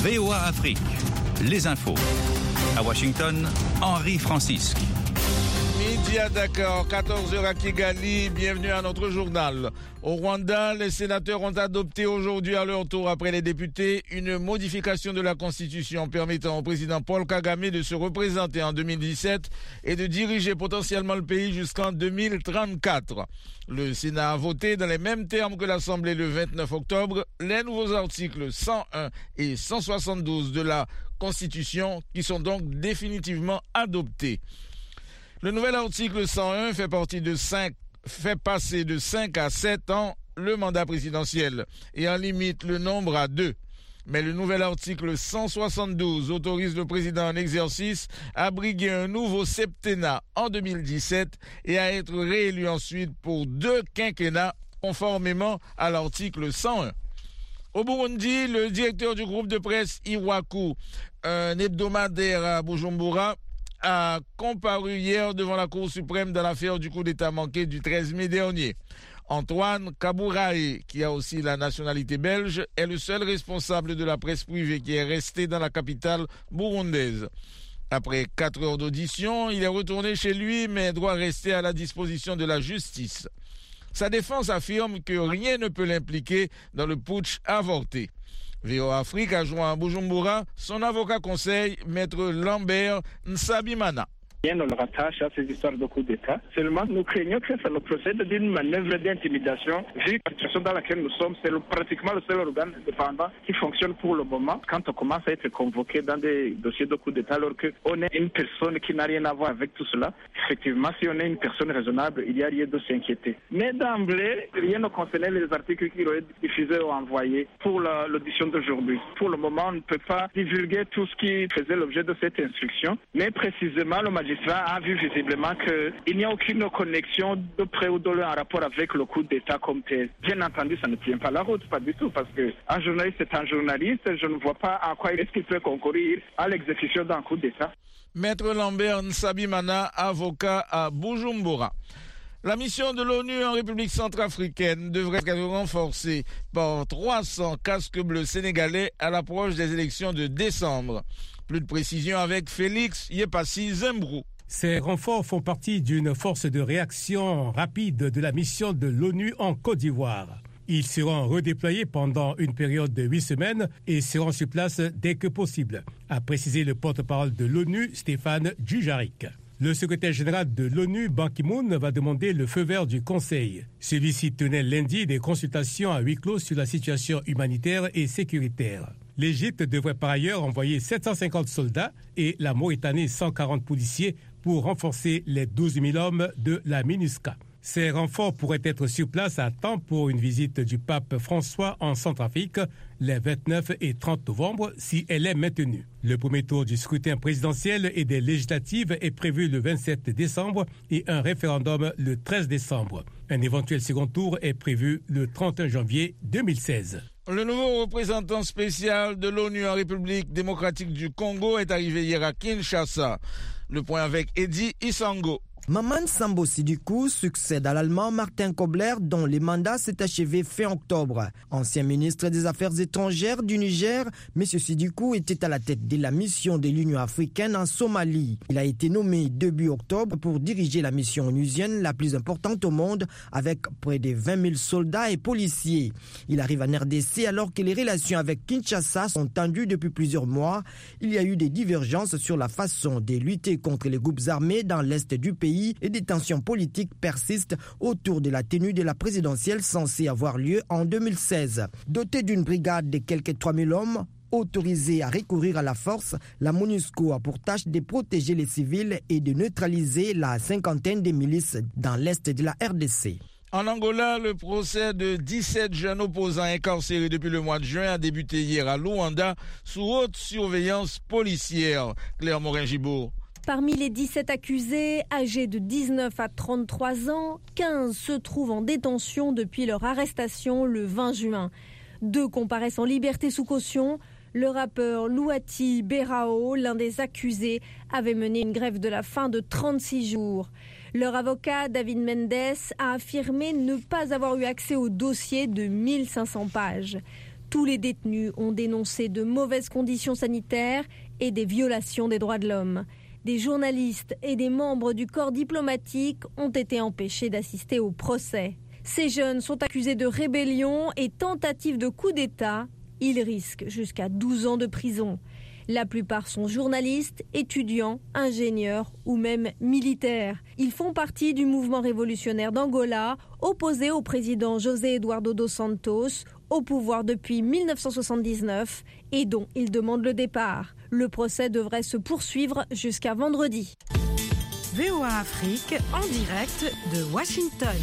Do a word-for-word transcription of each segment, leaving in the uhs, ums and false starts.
V O A Afrique, les infos. À Washington, Henri Francisque. Midi à Dakar, quatorze heures à Kigali, bienvenue à notre journal. Au Rwanda, les sénateurs ont adopté aujourd'hui à leur tour, après les députés, une modification de la Constitution permettant au président Paul Kagame de se représenter en deux mille dix-sept et de diriger potentiellement le pays jusqu'en deux mille trente-quatre. Le Sénat a voté dans les mêmes termes que l'Assemblée le vingt-neuf octobre les nouveaux articles cent un et cent soixante-douze de la Constitution qui sont donc définitivement adoptés. Le nouvel article cent un fait partie de cinq, fait passer de cinq à sept ans le mandat présidentiel et en limite le nombre à deux. Mais le nouvel article cent soixante-douze autorise le président en exercice à briguer un nouveau septennat en deux mille dix-sept et à être réélu ensuite pour deux quinquennats conformément à l'article cent un. Au Burundi, le directeur du groupe de presse Iwaku, un hebdomadaire à Bujumbura, a comparu hier devant la Cour suprême dans l'affaire du coup d'État manqué du treize mai dernier. Antoine Kabouraé, qui a aussi la nationalité belge, est le seul responsable de la presse privée qui est resté dans la capitale burundaise. Après quatre heures d'audition, il est retourné chez lui, mais doit rester à la disposition de la justice. Sa défense affirme que rien ne peut l'impliquer dans le putsch avorté. V O A Afrique a joint à Bujumbura son avocat conseil, maître Lambert Nsabimana. Rien ne le rattache à ces histoires de coup d'État. Seulement, nous craignons que ça nous procède d'une manœuvre d'intimidation. Vu la situation dans laquelle nous sommes, c'est le, pratiquement le seul organe indépendant qui fonctionne pour le moment. Quand on commence à être convoqué dans des dossiers de coup d'État, alors qu'on est une personne qui n'a rien à voir avec tout cela, effectivement, si on est une personne raisonnable, il y a lieu de s'inquiéter. Mais d'emblée, rien ne concernait les articles qui auraient été diffusés ou envoyés pour la, l'audition d'aujourd'hui. Pour le moment, on ne peut pas divulguer tout ce qui faisait l'objet de cette instruction, mais précisément, le magistrat a vu visiblement qu'il n'y a aucune connexion de près ou de loin en rapport avec le coup d'État comme tel. Bien entendu, ça ne tient pas la route, pas du tout, parce qu'un journaliste est un journaliste, je ne vois pas en quoi est-ce qu'il peut concourir à l'exécution d'un coup d'État. Maître Lambert Nsabimana, avocat à Bujumbura. La mission de l'ONU en République centrafricaine devrait être renforcée par trois cents casques bleus sénégalais à l'approche des élections de décembre. Plus de précisions avec Félix Yepassi Zembrou. Ces renforts font partie d'une force de réaction rapide de la mission de l'ONU en Côte d'Ivoire. Ils seront redéployés pendant une période de huit semaines et seront sur place dès que possible, a précisé le porte-parole de l'ONU, Stéphane Dujarric. Le secrétaire général de l'ONU, Ban Ki-moon, va demander le feu vert du Conseil. Celui-ci tenait lundi des consultations à huis clos sur la situation humanitaire et sécuritaire. L'Égypte devrait par ailleurs envoyer sept cent cinquante soldats et la Mauritanie cent quarante policiers pour renforcer les douze mille hommes de la MINUSCA. Ces renforts pourraient être sur place à temps pour une visite du pape François en Centrafrique les vingt-neuf et trente novembre si elle est maintenue. Le premier tour du scrutin présidentiel et des législatives est prévu le vingt-sept décembre et un référendum le treize décembre. Un éventuel second tour est prévu le trente et un janvier deux mille seize. Le nouveau représentant spécial de l'ONU en République démocratique du Congo est arrivé hier à Kinshasa. Le point avec Eddie Isango. Maman Sambo Sidibé succède à l'Allemand Martin Kobler, dont le mandat s'est achevé fin octobre. Ancien ministre des Affaires étrangères du Niger, M. Sidibé était à la tête de la mission de l'Union africaine en Somalie. Il a été nommé début octobre pour diriger la mission onusienne la plus importante au monde, avec près de vingt mille soldats et policiers. Il arrive en R D C alors que les relations avec Kinshasa sont tendues depuis plusieurs mois. Il y a eu des divergences sur la façon de lutter contre les groupes armés dans l'est du pays et des tensions politiques persistent autour de la tenue de la présidentielle censée avoir lieu en deux mille seize. Dotée d'une brigade de quelques trois mille hommes, autorisée à recourir à la force, la MONUSCO a pour tâche de protéger les civils et de neutraliser la cinquantaine de milices dans l'est de la R D C. En Angola, le procès de dix-sept jeunes opposants incarcérés depuis le mois de juin a débuté hier à Luanda sous haute surveillance policière. Claire Morin-Gibault. Parmi les dix-sept accusés, âgés de dix-neuf à trente-trois ans, quinze se trouvent en détention depuis leur arrestation le vingt juin. Deux comparaissent en liberté sous caution. Le rappeur Louati Berao, l'un des accusés, avait mené une grève de la faim de trente-six jours. Leur avocat, David Mendes, a affirmé ne pas avoir eu accès au dossier de mille cinq cents pages. Tous les détenus ont dénoncé de mauvaises conditions sanitaires et des violations des droits de l'homme. Des journalistes et des membres du corps diplomatique ont été empêchés d'assister au procès. Ces jeunes sont accusés de rébellion et tentative de coup d'État. Ils risquent jusqu'à douze ans de prison. La plupart sont journalistes, étudiants, ingénieurs ou même militaires. Ils font partie du mouvement révolutionnaire d'Angola, opposé au président José Eduardo dos Santos, au pouvoir depuis mille neuf cent soixante-dix-neuf et dont ils demandent le départ. Le procès devrait se poursuivre jusqu'à vendredi. V O A Afrique en direct de Washington.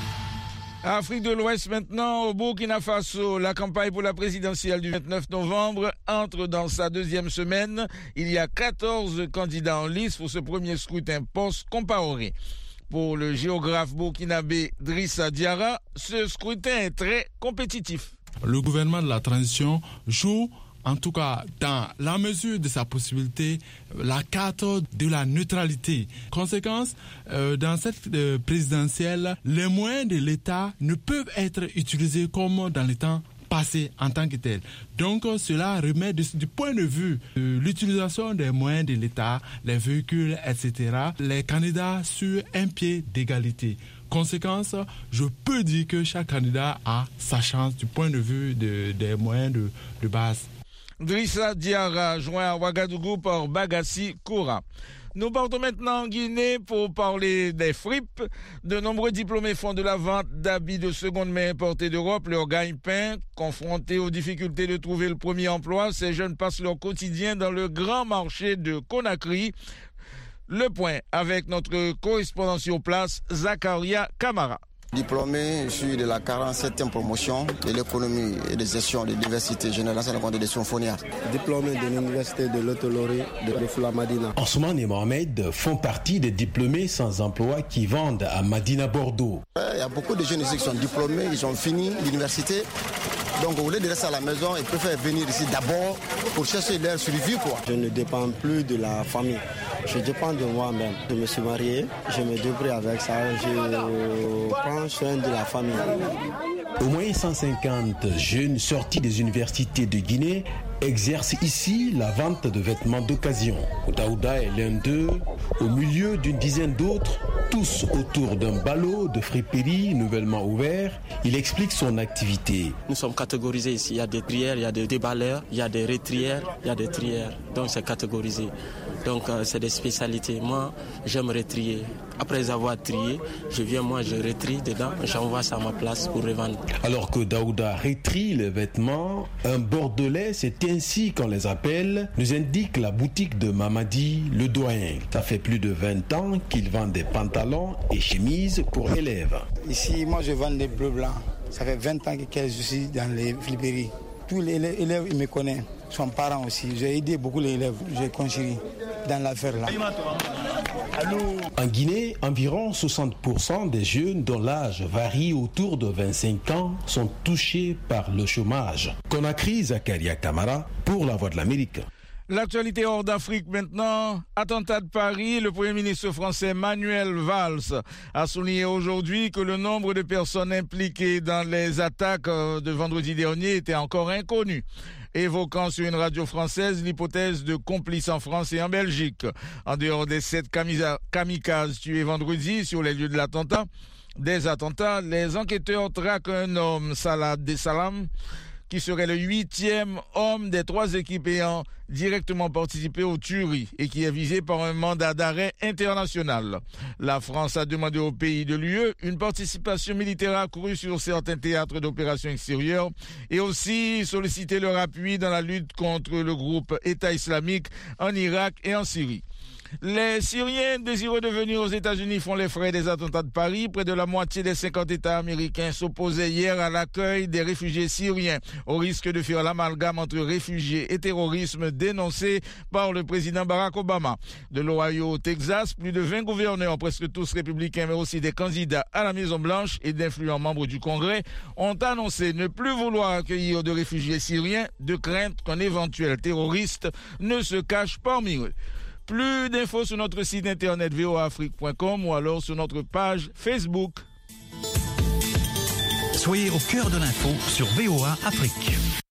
Afrique de l'Ouest maintenant, au Burkina Faso, la campagne pour la présidentielle du vingt-neuf novembre entre dans sa deuxième semaine. Il y a quatorze candidats en lice pour ce premier scrutin post-comparé. Pour le géographe burkinabé Drissa Diarra, ce scrutin est très compétitif. Le gouvernement de la transition joue, en tout cas dans la mesure de sa possibilité, la carte de la neutralité. Conséquence, euh, dans cette euh, présidentielle, les moyens de l'État ne peuvent être utilisés comme dans les temps passés en tant que tel. Donc cela remet de, du point de vue de l'utilisation des moyens de l'État, les véhicules, et cetera, les candidats sur un pied d'égalité. Conséquence, je peux dire que chaque candidat a sa chance du point de vue de, des moyens de, de base. Drissa Diarra, joint à Ouagadougou par Bagassi Koura. Nous partons maintenant en Guinée pour parler des fripes. De nombreux diplômés font de la vente d'habits de seconde main importés d'Europe leur gagne-pain. Confrontés aux difficultés de trouver le premier emploi, ces jeunes passent leur quotidien dans le grand marché de Conakry. Le point avec notre correspondant sur place, Zakaria Kamara. Diplômé, je suis de la quarante-septième promotion de l'économie et de gestion de diversité générale de Symphonia. Diplômé de l'université de l'Otolori de Fula-Madina. Ousmane et Mohamed font partie des diplômés sans emploi qui vendent à Madina Bordeaux. Il y a beaucoup de jeunes ici qui sont diplômés, ils ont fini l'université. Donc au lieu de rester à la maison, ils préfèrent venir ici d'abord pour chercher leur survie, quoi. Je ne dépends plus de la famille. Je dépends de moi-même. Je me suis marié, je me débrouille avec ça, je prends soin de la famille. Au moins cent cinquante jeunes sortis des universités de Guinée exercent ici la vente de vêtements d'occasion. Daouda est l'un d'eux, au milieu d'une dizaine d'autres, tous autour d'un ballot de friperie nouvellement ouvert. Il explique son activité. Nous sommes catégorisés ici. Il y a des trières, il y a des déballeurs, il y a des rétrières, il y a des trières. Donc c'est catégorisé. Donc euh, c'est des spécialités. Moi, j'aime rétrier. Après avoir trié, je viens, moi, je rétrie dedans, j'envoie ça à ma place pour revendre. Alors que Daouda rétrie les vêtements, un Bordelais, c'est ainsi qu'on les appelle, nous indique la boutique de Mamadi, le doyen. Ça fait plus de vingt ans qu'il vend des pantalons et chemises pour élèves. Ici, moi, je vends des bleus blancs. Ça fait vingt ans que je suis dans les friperies. Tous les élèves, ils me connaissent. Son parents aussi. J'ai aidé beaucoup les élèves. J'ai construit dans l'affaire là. En Guinée, environ soixante pour cent des jeunes dont l'âge varie autour de vingt-cinq ans sont touchés par le chômage. Conakry, Zakaria Kamara pour la Voix de l'Amérique. L'actualité hors d'Afrique maintenant. Attentat de Paris, le Premier ministre français Manuel Valls a souligné aujourd'hui que le nombre de personnes impliquées dans les attaques de vendredi dernier était encore inconnu, évoquant sur une radio française l'hypothèse de complices en France et en Belgique. En dehors des sept kamikazes tués vendredi sur les lieux de l'attentat, des attentats, les enquêteurs traquent un homme, Salah Dessalam, qui serait le huitième homme des trois équipes ayant directement participé aux tueries et qui est visé par un mandat d'arrêt international. La France a demandé aux pays de l'U E une participation militaire accrue sur certains théâtres d'opérations extérieures et aussi sollicité leur appui dans la lutte contre le groupe État islamique en Irak et en Syrie. Les Syriens désireux de venir aux États-Unis font les frais des attentats de Paris. Près de la moitié des cinquante États américains s'opposaient hier à l'accueil des réfugiés syriens, au risque de faire l'amalgame entre réfugiés et terrorisme dénoncé par le président Barack Obama. De l'Ohio au Texas, plus de vingt gouverneurs, presque tous républicains, mais aussi des candidats à la Maison-Blanche et d'influents membres du Congrès, ont annoncé ne plus vouloir accueillir de réfugiés syriens, de crainte qu'un éventuel terroriste ne se cache parmi eux. Plus d'infos sur notre site internet v o a afrique point com ou alors sur notre page Facebook. Soyez au cœur de l'info sur V O A Afrique.